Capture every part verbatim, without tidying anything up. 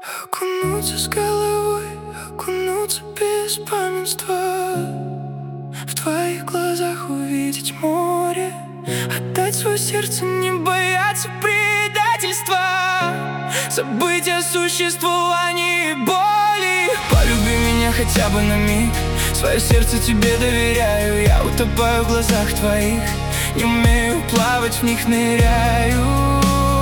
Окунуться с головой, окунуться без беспамятства, в твоих глазах увидеть море, отдать свое сердце, не бояться предательства, забыть о существовании боли. Полюби меня хотя бы на миг, свое сердце тебе доверяю. Я утопаю в глазах твоих, не умею плавать, в них ныряю.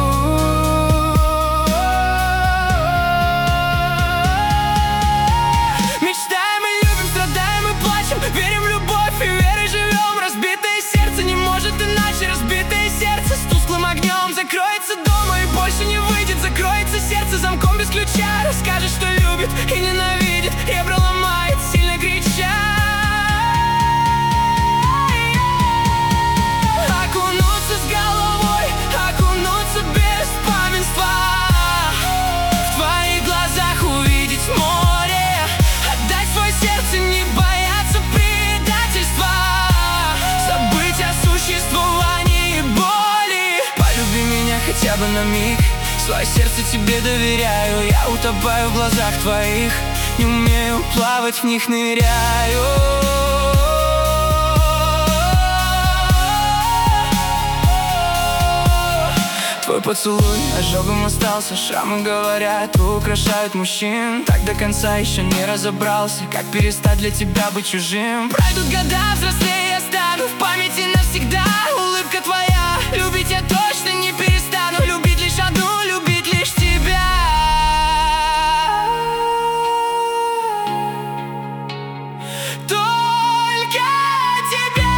Верим в любовь и верой живем. Разбитое сердце не может иначе. Разбитое сердце с тусклым огнем закроется дома и больше не выйдет. Закроется сердце замком без ключа. Расскажет, что любит и ненавидит, ребра ломает, сильно крича. Окунуться с головой, окунуться без беспамятства, в твоих глазах увидеть море, отдать свое сердце, не бояться хотя бы на миг, свое сердце тебе доверяю. Я утопаю в глазах твоих, не умею плавать, в них ныряю. Твой поцелуй ожогом остался, шрамы говорят, украшают мужчин. Так до конца еще не разобрался, как перестать для тебя быть чужим. Пройдут года, взрослее я стану, в памяти навсегда улыбка твоя. Любить я точно не перестану, любить лишь одну, любить лишь тебя. Только тебя.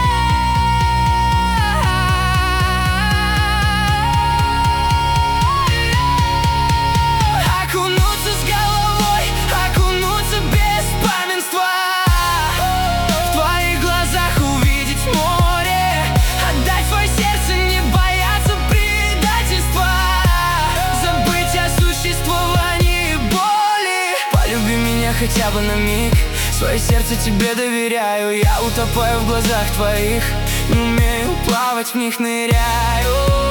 Окунуться с головой, окунуться без беспамятства, в твоих глазах увидеть море, отдать свое сердце, не бояться предательства, забыть о существовании боли. Полюби меня хотя бы на миг, свое сердце тебе доверяю. Я утопаю в глазах твоих, не умею плавать, в них ныряю.